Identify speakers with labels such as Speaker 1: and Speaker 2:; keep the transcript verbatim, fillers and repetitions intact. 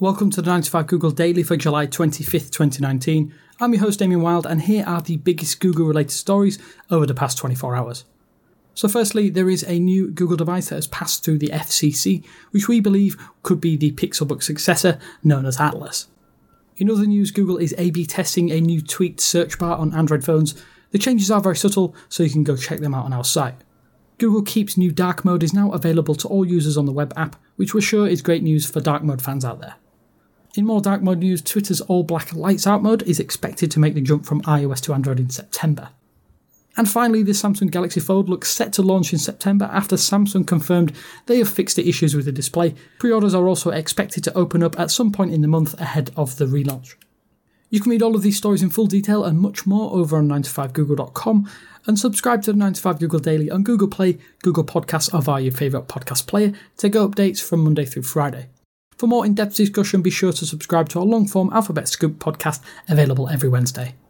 Speaker 1: Welcome to the nine to five Google Daily for July twenty-fifth, twenty nineteen. I'm your host Damien Wild, and here are the biggest Google related stories over the past twenty-four hours. So firstly, there is a new Google device that has passed through the F C C, which we believe could be the Pixelbook successor known as Atlas. In other news, Google is A B testing a new tweaked search bar on Android phones. The changes are very subtle, so you can go check them out on our site. Google Keep's new dark mode is now available to all users on the web app, which we're sure is great news for dark mode fans out there. In more dark mode news, Twitter's all-black lights out mode is expected to make the jump from iOS to Android in September. And finally, the Samsung Galaxy Fold looks set to launch in September after Samsung confirmed they have fixed the issues with the display. Pre-orders are also expected to open up at some point in the month ahead of the relaunch. You can read all of these stories in full detail and much more over on nine to five google dot com, and subscribe to the nine to five Google Daily on Google Play, Google Podcasts, or via your favourite podcast player to get updates from Monday through Friday. For more in-depth discussion, be sure to subscribe to our long-form Alphabet Scoop podcast available every Wednesday.